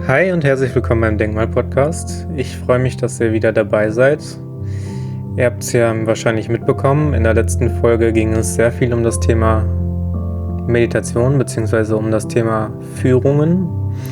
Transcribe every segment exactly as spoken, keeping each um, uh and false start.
Hi und herzlich willkommen beim Denkmal-Podcast. Ich freue mich, dass ihr wieder dabei seid. Ihr habt es ja wahrscheinlich mitbekommen, in der letzten Folge ging es sehr viel um das Thema Meditation bzw. um das Thema Führungen.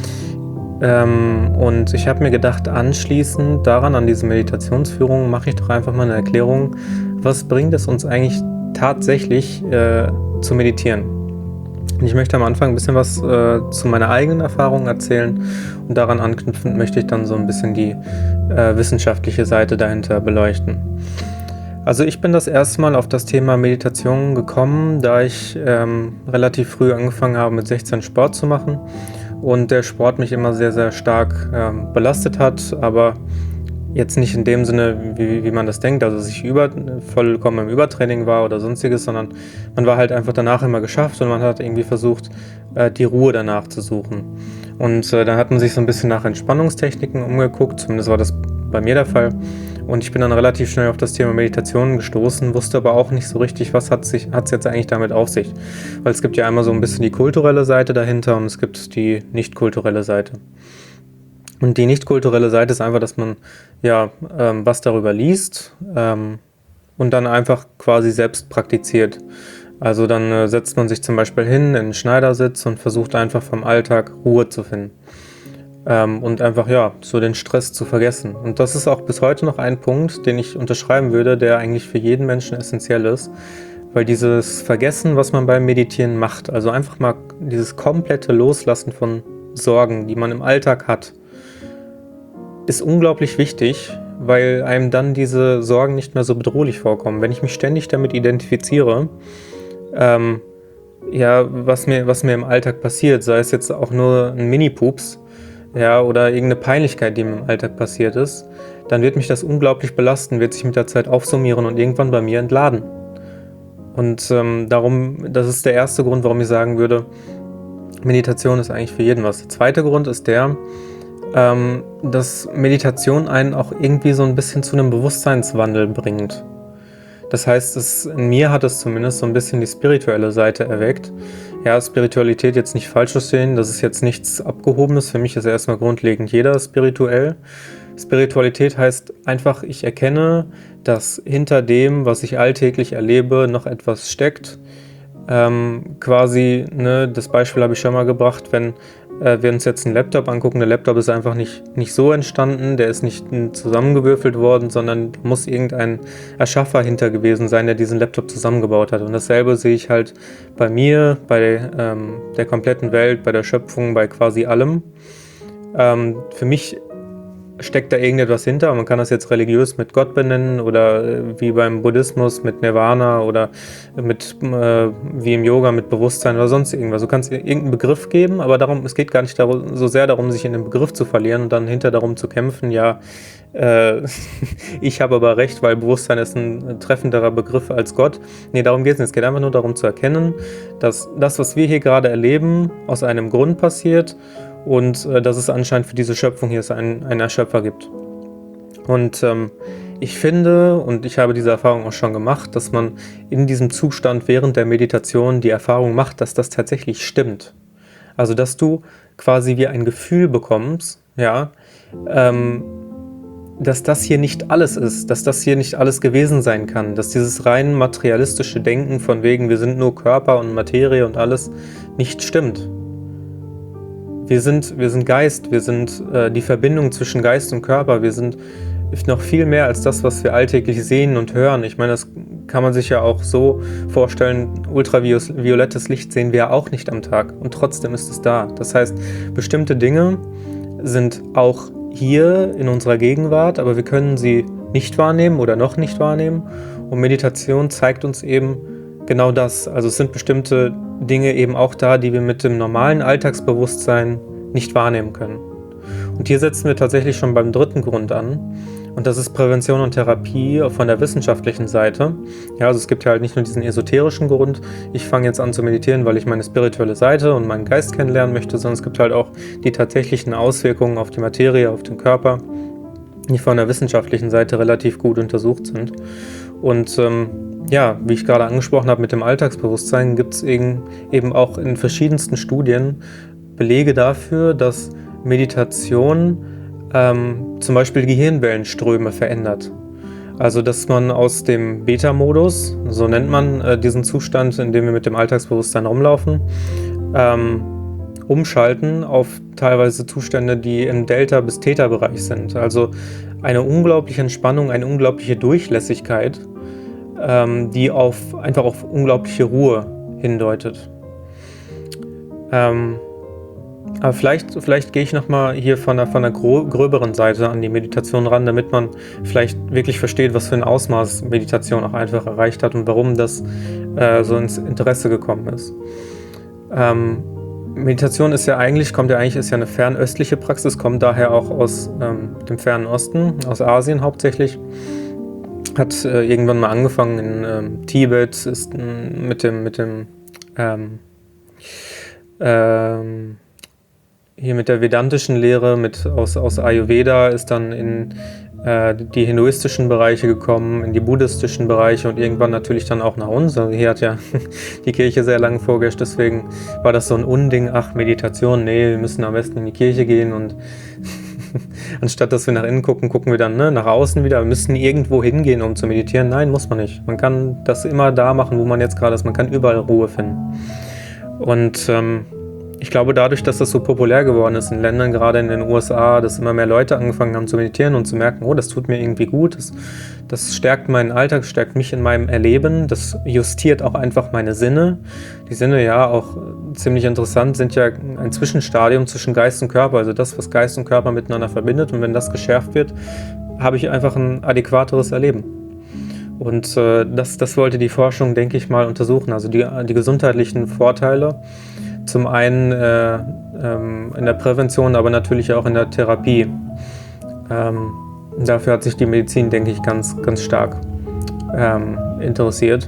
Ähm, und ich habe mir gedacht, anschließend daran, an diese Meditationsführungen, mache ich doch einfach mal eine Erklärung, was bringt es uns eigentlich tatsächlich äh, zu meditieren. Und ich möchte am Anfang ein bisschen was äh, zu meiner eigenen Erfahrung erzählen und daran anknüpfend möchte ich dann so ein bisschen die äh, wissenschaftliche Seite dahinter beleuchten. Also ich bin das erste Mal auf das Thema Meditation gekommen, da ich ähm, relativ früh angefangen habe, mit sechzehn Sport zu machen und der Sport mich immer sehr, sehr stark ähm, belastet hat, aber jetzt nicht in dem Sinne, wie, wie man das denkt, also dass ich über, vollkommen im Übertraining war oder sonstiges, sondern man war halt einfach danach immer geschafft und man hat irgendwie versucht, äh, die Ruhe danach zu suchen. Und äh, dann hat man sich so ein bisschen nach Entspannungstechniken umgeguckt, zumindest war das bei mir der Fall. Und ich bin dann relativ schnell auf das Thema Meditation gestoßen, wusste aber auch nicht so richtig, was hat sich, hat's jetzt eigentlich damit auf sich. Weil es gibt ja einmal so ein bisschen die kulturelle Seite dahinter und es gibt die nicht kulturelle Seite. Und die nicht-kulturelle Seite ist einfach, dass man ja ähm, was darüber liest ähm, und dann einfach quasi selbst praktiziert. Also dann äh, setzt man sich zum Beispiel hin in einen Schneidersitz und versucht einfach vom Alltag Ruhe zu finden. Ähm, und einfach ja, so den Stress zu vergessen. Und das ist auch bis heute noch ein Punkt, den ich unterschreiben würde, der eigentlich für jeden Menschen essentiell ist. Weil dieses Vergessen, was man beim Meditieren macht, also einfach mal dieses komplette Loslassen von Sorgen, die man im Alltag hat, ist unglaublich wichtig, weil einem dann diese Sorgen nicht mehr so bedrohlich vorkommen. Wenn ich mich ständig damit identifiziere, ähm, ja, was mir, was mir im Alltag passiert, sei es jetzt auch nur ein Mini-Pups, ja, oder irgendeine Peinlichkeit, die mir im Alltag passiert ist, dann wird mich das unglaublich belasten, wird sich mit der Zeit aufsummieren und irgendwann bei mir entladen. Und ähm, darum, das ist der erste Grund, warum ich sagen würde, Meditation ist eigentlich für jeden was. Der zweite Grund ist der, Ähm, dass Meditation einen auch irgendwie so ein bisschen zu einem Bewusstseinswandel bringt. Das heißt, es, in mir hat es zumindest so ein bisschen die spirituelle Seite erweckt. Ja, Spiritualität jetzt nicht falsch verstehen, das ist jetzt nichts Abgehobenes. Für mich ist erstmal grundlegend jeder spirituell. Spiritualität heißt einfach, ich erkenne, dass hinter dem, was ich alltäglich erlebe, noch etwas steckt. Ähm, quasi, ne, das Beispiel habe ich schon mal gebracht, wenn äh, wir uns jetzt einen Laptop angucken, der Laptop ist einfach nicht, nicht so entstanden, der ist nicht zusammengewürfelt worden, sondern muss irgendein Erschaffer hinter gewesen sein, der diesen Laptop zusammengebaut hat. Und dasselbe sehe ich halt bei mir, bei ähm, der kompletten Welt, bei der Schöpfung, bei quasi allem. Ähm, für mich steckt da irgendetwas hinter. Man kann das jetzt religiös mit Gott benennen oder äh, wie beim Buddhismus mit Nirvana oder mit äh, wie im Yoga mit Bewusstsein oder sonst irgendwas. Du kannst irgendeinen Begriff geben, aber darum, es geht gar nicht darum, so sehr darum, sich in den Begriff zu verlieren und dann hinter darum zu kämpfen, ja, äh, ich habe aber recht, weil Bewusstsein ist ein treffenderer Begriff als Gott. Nee, darum geht es nicht. Es geht einfach nur darum zu erkennen, dass das, was wir hier gerade erleben, aus einem Grund passiert und äh, dass es anscheinend für diese Schöpfung hier einen, einen Erschöpfer gibt. Und ähm, ich finde, und ich habe diese Erfahrung auch schon gemacht, dass man in diesem Zustand während der Meditation die Erfahrung macht, dass das tatsächlich stimmt. Also, dass du quasi wie ein Gefühl bekommst, ja, ähm, dass das hier nicht alles ist, dass das hier nicht alles gewesen sein kann, dass dieses rein materialistische Denken von wegen, wir sind nur Körper und Materie und alles, nicht stimmt. Wir sind, wir sind Geist, wir sind äh, die Verbindung zwischen Geist und Körper, wir sind noch viel mehr als das, was wir alltäglich sehen und hören. Ich meine, das kann man sich ja auch so vorstellen, ultraviolettes Licht sehen wir ja auch nicht am Tag und trotzdem ist es da. Das heißt, bestimmte Dinge sind auch hier in unserer Gegenwart, aber wir können sie nicht wahrnehmen oder noch nicht wahrnehmen und Meditation zeigt uns eben genau das. Also es sind bestimmte Dinge eben auch da, die wir mit dem normalen Alltagsbewusstsein nicht wahrnehmen können. Und hier setzen wir tatsächlich schon beim dritten Grund an. Und das ist Prävention und Therapie von der wissenschaftlichen Seite. Ja, also es gibt ja halt nicht nur diesen esoterischen Grund, ich fange jetzt an zu meditieren, weil ich meine spirituelle Seite und meinen Geist kennenlernen möchte, sondern es gibt halt auch die tatsächlichen Auswirkungen auf die Materie, auf den Körper, die von der wissenschaftlichen Seite relativ gut untersucht sind. Und ähm, ja, wie ich gerade angesprochen habe mit dem Alltagsbewusstsein, gibt es eben, eben auch in verschiedensten Studien Belege dafür, dass Meditation ähm, zum Beispiel Gehirnwellenströme verändert. Also dass man aus dem Beta-Modus, so nennt man äh, diesen Zustand, in dem wir mit dem Alltagsbewusstsein rumlaufen, ähm, umschalten auf teilweise Zustände, die im Delta- bis Theta-Bereich sind. Also eine unglaubliche Entspannung, eine unglaubliche Durchlässigkeit, ähm, die auf, einfach auf unglaubliche Ruhe hindeutet. Ähm, aber vielleicht, vielleicht gehe ich nochmal hier von der, von der gröberen Seite an die Meditation ran, damit man vielleicht wirklich versteht, was für ein Ausmaß Meditation auch einfach erreicht hat und warum das äh, so ins Interesse gekommen ist. Ähm, Meditation ist ja eigentlich, kommt ja eigentlich, ist ja eine fernöstliche Praxis, kommt daher auch aus ähm, dem fernen Osten, aus Asien hauptsächlich. Hat äh, irgendwann mal angefangen in ähm, Tibet, ist äh, mit dem, mit dem ähm, ähm, hier mit der vedantischen Lehre mit aus, aus Ayurveda, ist dann in äh, die hinduistischen Bereiche gekommen, in die buddhistischen Bereiche und irgendwann natürlich dann auch nach uns. Also hier hat ja die Kirche sehr lange vorgeherrscht, deswegen war das so ein Unding, ach Meditation, nee, wir müssen am besten in die Kirche gehen und anstatt dass wir nach innen gucken, gucken wir dann ne, nach außen wieder. Wir müssen irgendwo hingehen, um zu meditieren. Nein, muss man nicht. Man kann das immer da machen, wo man jetzt gerade ist. Man kann überall Ruhe finden. Und ähm, ich glaube, dadurch, dass das so populär geworden ist in Ländern, gerade in den U S A, dass immer mehr Leute angefangen haben zu meditieren und zu merken, oh, das tut mir irgendwie gut, das, das stärkt meinen Alltag, stärkt mich in meinem Erleben, das justiert auch einfach meine Sinne. Die Sinne, ja, auch ziemlich interessant, sind ja ein Zwischenstadium zwischen Geist und Körper, also das, was Geist und Körper miteinander verbindet, und wenn das geschärft wird, habe ich einfach ein adäquateres Erleben. Und äh, das, das wollte die Forschung, denke ich mal, untersuchen, also die, die gesundheitlichen Vorteile. Zum einen äh, ähm, in der Prävention, aber natürlich auch in der Therapie. Ähm, dafür hat sich die Medizin, denke ich, ganz, ganz stark ähm, interessiert.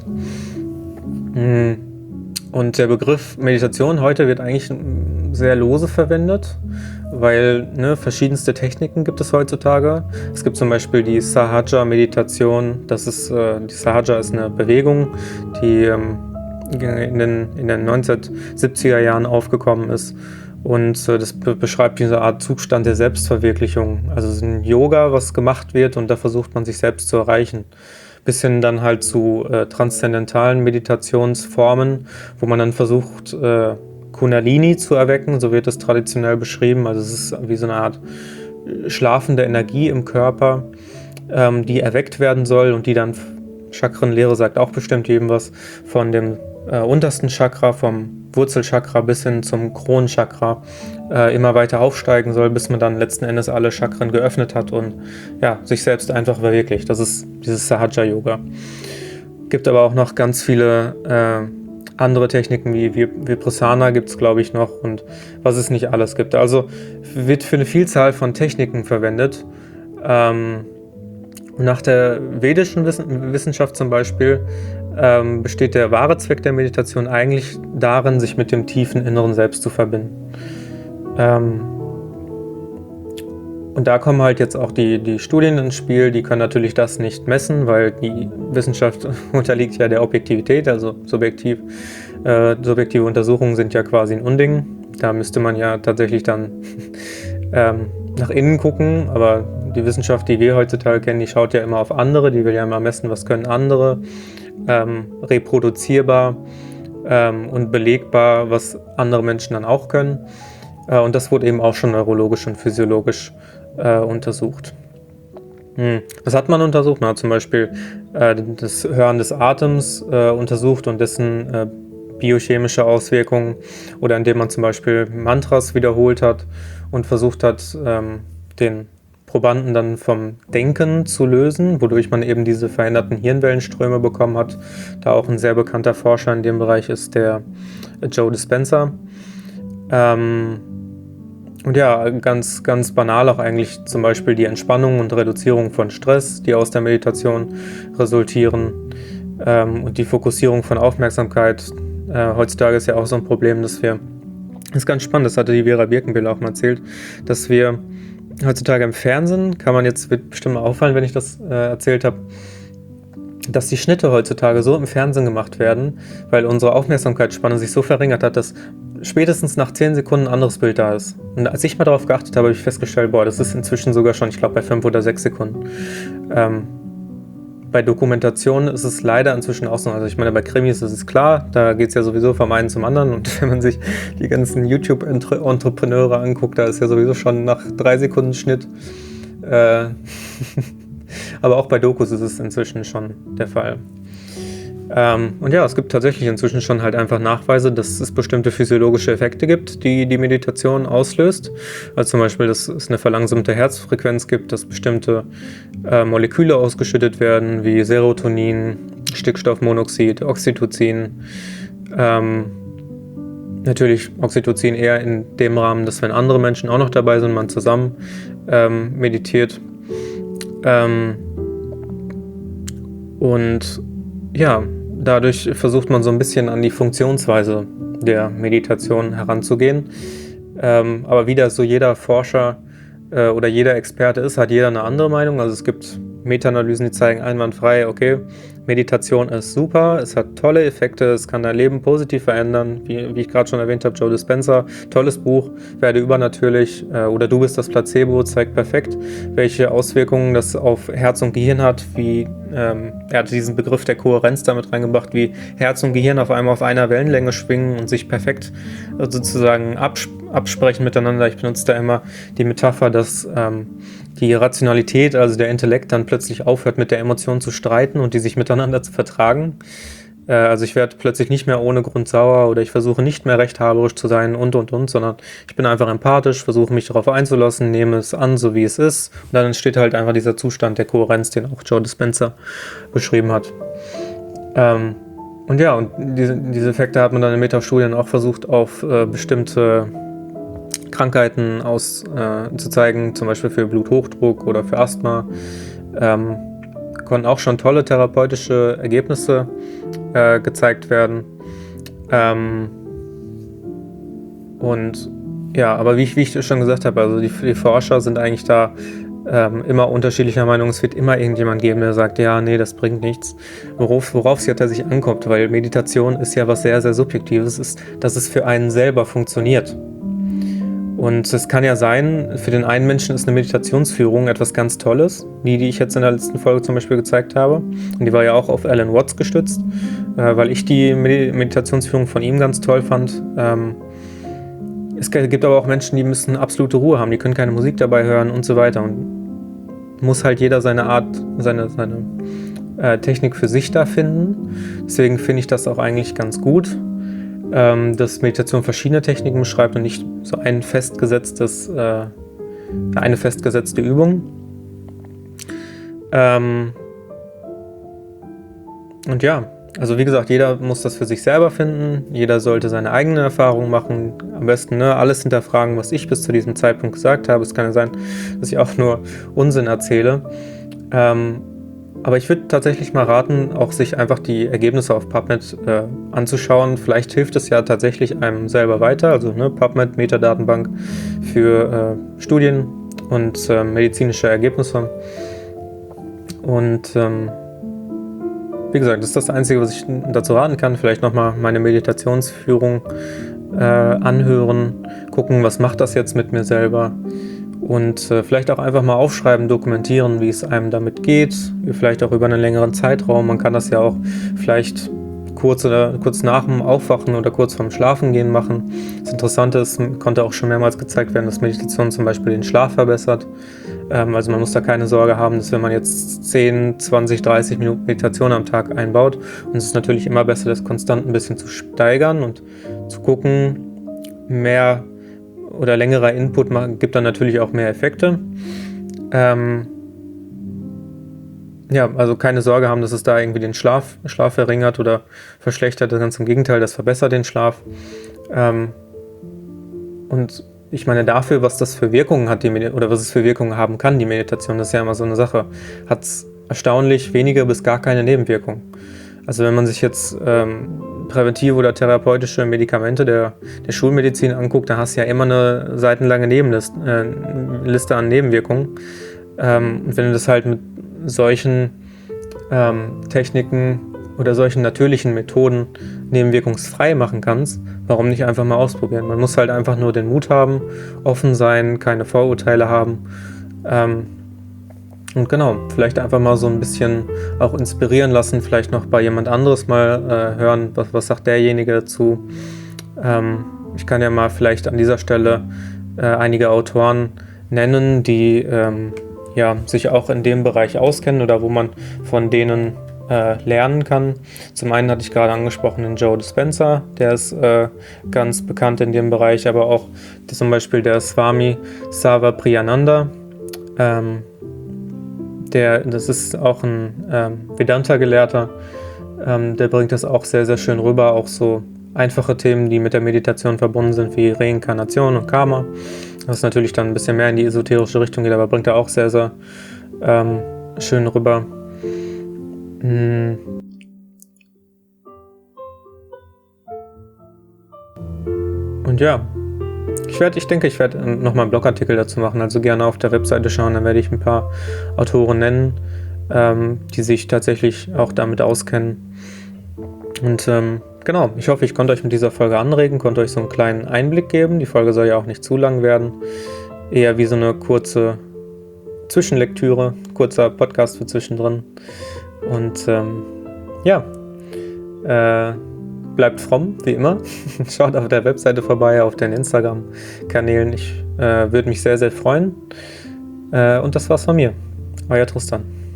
Und der Begriff Meditation heute wird eigentlich sehr lose verwendet, weil ne, verschiedenste Techniken gibt es heutzutage. Es gibt zum Beispiel die Sahaja-Meditation. Das ist, äh, die Sahaja ist eine Bewegung, die ähm, in den, in den neunzehnhundertsiebziger Jahren aufgekommen ist und äh, das be- beschreibt diese Art Zustand der Selbstverwirklichung. Also es ist ein Yoga, was gemacht wird und da versucht man sich selbst zu erreichen. Bis hin dann halt zu äh, transzendentalen Meditationsformen, wo man dann versucht, äh, Kundalini zu erwecken, so wird das traditionell beschrieben. Also es ist wie so eine Art schlafende Energie im Körper, ähm, die erweckt werden soll und die dann, Chakrenlehre sagt auch bestimmt jedem was, von dem äh, untersten Chakra, vom Wurzelchakra bis hin zum Kronenchakra äh, immer weiter aufsteigen soll, bis man dann letzten Endes alle Chakren geöffnet hat und ja, sich selbst einfach verwirklicht. Das ist dieses Sahaja-Yoga. Gibt aber auch noch ganz viele äh, andere Techniken wie Vipassana gibt es, glaube ich, noch und was es nicht alles gibt. Also wird für eine Vielzahl von Techniken verwendet. Ähm, nach der vedischen Wissenschaft zum Beispiel ähm, besteht der wahre Zweck der Meditation eigentlich darin, sich mit dem tiefen inneren Selbst zu verbinden. Ähm, und da kommen halt jetzt auch die, die Studien ins Spiel, die können natürlich das nicht messen, weil die Wissenschaft unterliegt ja der Objektivität, also subjektiv. Äh, subjektive Untersuchungen sind ja quasi ein Unding. Da müsste man ja tatsächlich dann ähm, nach innen gucken, aber die Wissenschaft, die wir heutzutage kennen, die schaut ja immer auf andere, die will ja immer messen, was können andere, ähm, reproduzierbar ähm, und belegbar, was andere Menschen dann auch können. Äh, und das wurde eben auch schon neurologisch und physiologisch äh, untersucht. Hm. Was hat man untersucht? Man hat zum Beispiel äh, das Hören des Atems äh, untersucht und dessen äh, biochemische Auswirkungen, oder indem man zum Beispiel Mantras wiederholt hat und versucht hat, ähm, den Probanden dann vom Denken zu lösen, wodurch man eben diese veränderten Hirnwellenströme bekommen hat. Da auch ein sehr bekannter Forscher in dem Bereich ist der Joe Dispenza. Ähm, und ja, ganz, ganz banal auch eigentlich zum Beispiel die Entspannung und Reduzierung von Stress, die aus der Meditation resultieren, ähm, und die Fokussierung von Aufmerksamkeit. Äh, heutzutage ist ja auch so ein Problem, dass wir, das ist ganz spannend, das hatte die Vera Birkenbill auch mal erzählt, dass wir heutzutage im Fernsehen, kann man jetzt, wird bestimmt mal auffallen, wenn ich das äh, erzählt habe, dass die Schnitte heutzutage so im Fernsehen gemacht werden, weil unsere Aufmerksamkeitsspanne sich so verringert hat, dass spätestens nach zehn Sekunden ein anderes Bild da ist. Und als ich mal darauf geachtet habe, habe ich festgestellt, boah, das ist inzwischen sogar schon, ich glaube, bei fünf oder sechs Sekunden. Ähm, bei Dokumentationen ist es leider inzwischen auch so. Also ich meine, bei Krimis ist es klar, da geht es ja sowieso vom einen zum anderen. Und wenn man sich die ganzen YouTube-Entrepreneure anguckt, da ist ja sowieso schon nach drei Sekunden Schnitt. Äh, aber auch bei Dokus ist es inzwischen schon der Fall. Ähm, und ja, es gibt tatsächlich inzwischen schon halt einfach Nachweise, dass es bestimmte physiologische Effekte gibt, die die Meditation auslöst. Also zum Beispiel, dass es eine verlangsamte Herzfrequenz gibt, dass bestimmte äh, Moleküle ausgeschüttet werden, wie Serotonin, Stickstoffmonoxid, Oxytocin. Ähm, natürlich Oxytocin eher in dem Rahmen, dass wenn andere Menschen auch noch dabei sind, man zusammen ähm, meditiert. Ähm, und ja, dadurch versucht man so ein bisschen an die Funktionsweise der Meditation heranzugehen. Ähm, aber wie das so jeder Forscher äh, oder jeder Experte ist, hat jeder eine andere Meinung. Also es gibt Meta-Analysen, die zeigen einwandfrei, okay, Meditation ist super, es hat tolle Effekte, es kann dein Leben positiv verändern, wie, wie ich gerade schon erwähnt habe, Joe Dispenza, tolles Buch, Werde übernatürlich äh, oder Du bist das Placebo, zeigt perfekt, welche Auswirkungen das auf Herz und Gehirn hat, wie, ähm, er hat diesen Begriff der Kohärenz damit reingebracht, wie Herz und Gehirn auf einmal auf einer Wellenlänge schwingen und sich perfekt äh, sozusagen absp- absprechen miteinander. Ich benutze da immer die Metapher, dass ähm, die Rationalität, also der Intellekt, dann plötzlich aufhört, mit der Emotion zu streiten und die sich miteinander zu vertragen. Äh, also ich werde plötzlich nicht mehr ohne Grund sauer oder ich versuche nicht mehr rechthaberisch zu sein und, und, und, sondern ich bin einfach empathisch, versuche mich darauf einzulassen, nehme es an, so wie es ist. Und dann entsteht halt einfach dieser Zustand der Kohärenz, den auch Joe Dispenza beschrieben hat. Ähm, und ja, und diese, diese Effekte hat man dann in Metastudien auch versucht, auf äh, bestimmte Krankheiten auszuzeigen, äh, zum Beispiel für Bluthochdruck oder für Asthma. Ähm, konnten auch schon tolle therapeutische Ergebnisse äh, gezeigt werden. Ähm, und ja, aber wie ich, wie ich schon gesagt habe, also die, die Forscher sind eigentlich da ähm, immer unterschiedlicher Meinung. Es wird immer irgendjemand geben, der sagt, ja, nee, das bringt nichts. Worauf, worauf es ja tatsächlich ankommt, weil Meditation ist ja was sehr, sehr Subjektives, ist, dass es für einen selber funktioniert. Und es kann ja sein, für den einen Menschen ist eine Meditationsführung etwas ganz Tolles, die, die ich jetzt in der letzten Folge zum Beispiel gezeigt habe. Und die war ja auch auf Alan Watts gestützt, äh, weil ich die Meditationsführung von ihm ganz toll fand. Ähm, es gibt aber auch Menschen, die müssen absolute Ruhe haben, die können keine Musik dabei hören und so weiter. Und muss halt jeder seine Art, seine, seine äh, Technik für sich da finden. Deswegen finde ich das auch eigentlich ganz gut, dass Meditation verschiedene Techniken beschreibt und nicht so ein festgesetztes, äh, eine festgesetzte Übung. Ähm und ja, also wie gesagt, jeder muss das für sich selber finden, jeder sollte seine eigene Erfahrung machen, am besten ne, alles hinterfragen, was ich bis zu diesem Zeitpunkt gesagt habe. Es kann ja sein, dass ich auch nur Unsinn erzähle. Ähm Aber ich würde tatsächlich mal raten, auch sich einfach die Ergebnisse auf PubMed äh, anzuschauen. Vielleicht hilft es ja tatsächlich einem selber weiter. Also ne, PubMed, Metadatenbank für äh, Studien und äh, medizinische Ergebnisse. Und ähm, wie gesagt, das ist das Einzige, was ich dazu raten kann. Vielleicht nochmal meine Meditationsführung äh, anhören, gucken, was macht das jetzt mit mir selber. Und äh, vielleicht auch einfach mal aufschreiben, dokumentieren, wie es einem damit geht, vielleicht auch über einen längeren Zeitraum. Man kann das ja auch vielleicht kurz oder kurz nach dem Aufwachen oder kurz vorm Schlafengehen machen. Das Interessante ist, konnte auch schon mehrmals gezeigt werden, dass Meditation zum Beispiel den Schlaf verbessert. Ähm, also man muss da keine Sorge haben, dass wenn man jetzt zehn, zwanzig, dreißig Minuten Meditation am Tag einbaut, und es ist natürlich immer besser, das konstant ein bisschen zu steigern und zu gucken, mehr oder längerer Input gibt dann natürlich auch mehr Effekte. Ähm, ja, also keine Sorge haben, dass es da irgendwie den Schlaf, Schlaf verringert oder verschlechtert. Ganz im Gegenteil, das verbessert den Schlaf. Ähm, und ich meine, dafür, was das für Wirkungen hat, die Medi- oder was es für Wirkungen haben kann, die Meditation, das ist ja immer so eine Sache, hat es erstaunlich wenige bis gar keine Nebenwirkungen. Also wenn man sich jetzt ähm, präventive oder therapeutische Medikamente der, der Schulmedizin anguckt, da hast du ja immer eine seitenlange Nebenliste äh, Liste an Nebenwirkungen. Ähm, und wenn du das halt mit solchen ähm, Techniken oder solchen natürlichen Methoden nebenwirkungsfrei machen kannst, warum nicht einfach mal ausprobieren? Man muss halt einfach nur den Mut haben, offen sein, keine Vorurteile haben. Ähm, und genau, vielleicht einfach mal so ein bisschen auch inspirieren lassen, vielleicht noch bei jemand anderes mal äh, hören, was, was sagt derjenige dazu. Ähm, ich kann ja mal vielleicht an dieser Stelle äh, einige Autoren nennen, die ähm, ja, sich auch in dem Bereich auskennen oder wo man von denen äh, lernen kann. Zum einen hatte ich gerade angesprochen den Joe Dispenza, der ist äh, ganz bekannt in dem Bereich, aber auch zum Beispiel der Swami Savapriyananda. Ähm, der, das ist auch ein ähm, Vedanta-Gelehrter, ähm, der bringt das auch sehr, sehr schön rüber, auch so einfache Themen, die mit der Meditation verbunden sind, wie Reinkarnation und Karma, was natürlich dann ein bisschen mehr in die esoterische Richtung geht, aber bringt er auch sehr, sehr ähm, schön rüber. Hm. Und ja, ich, werd, ich denke, ich werde nochmal einen Blogartikel dazu machen, also gerne auf der Webseite schauen, dann werde ich ein paar Autoren nennen, ähm, die sich tatsächlich auch damit auskennen. Und ähm, genau, ich hoffe, ich konnte euch mit dieser Folge anregen, konnte euch so einen kleinen Einblick geben. Die Folge soll ja auch nicht zu lang werden, eher wie so eine kurze Zwischenlektüre, kurzer Podcast für zwischendrin. Und ähm, ja, äh, bleibt fromm, wie immer. Schaut auf der Webseite vorbei, auf den Instagram-Kanälen. Ich äh, würde mich sehr, sehr freuen. Äh, und das war's von mir. Euer Tristan.